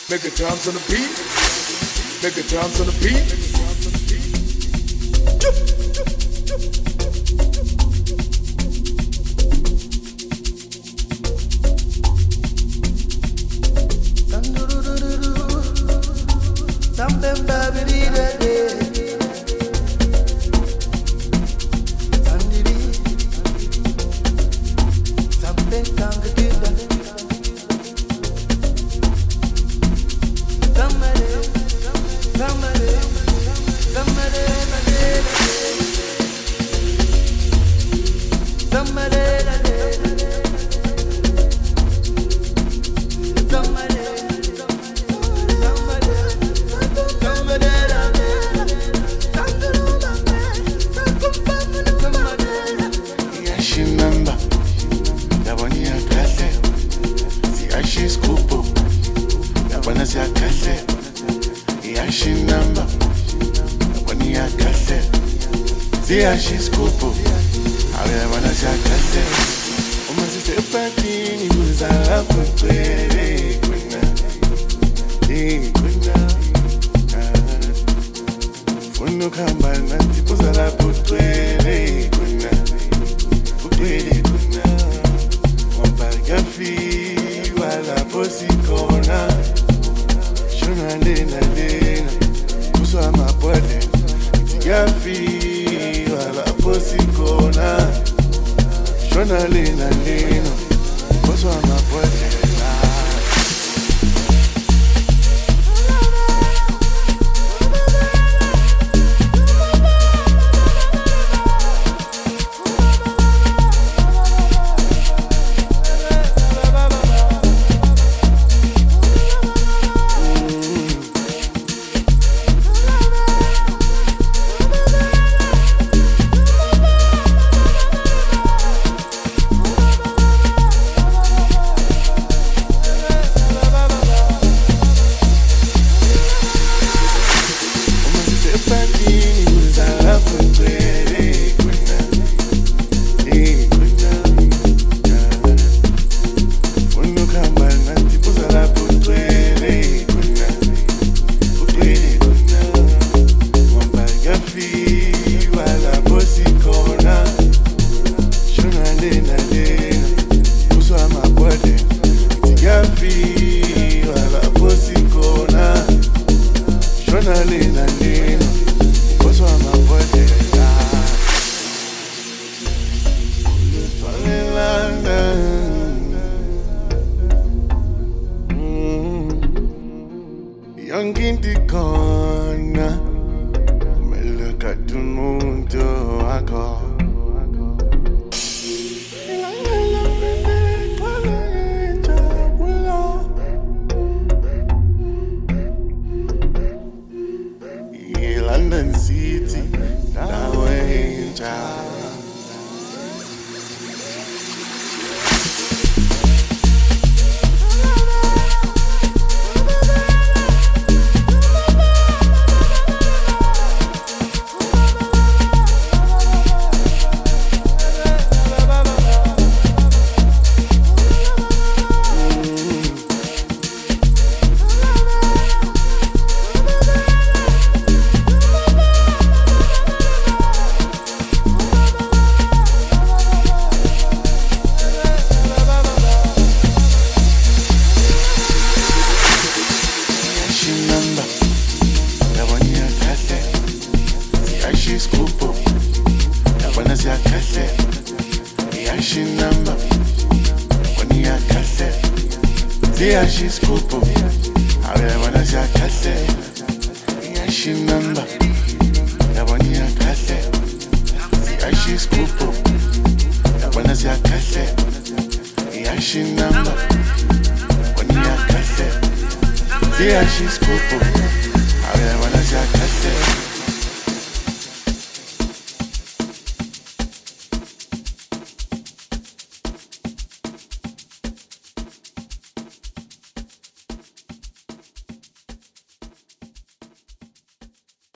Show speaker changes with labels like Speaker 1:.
Speaker 1: Make a dance on the beat. Make a dance on the beat.
Speaker 2: Ziyashikupo abana siyakase uma sisepatini kuzala kucwele kuna funu kamba nanti kuzala kucwele kuna wambagafi wala posikona shona lena kuswa mapole tigafi posikona shona lena kuswa mapole Young in the corner, me look at the moon to I go. London City, now ain't job. Scoop Yabana siya kase Yashi number Wani ya kase Ziyashi scoop Yabana siya kase Yashi number Yabani ya kase Ziyashi scoop Yabana siya kase Yashi number Wani ya kase Ziyashi scoop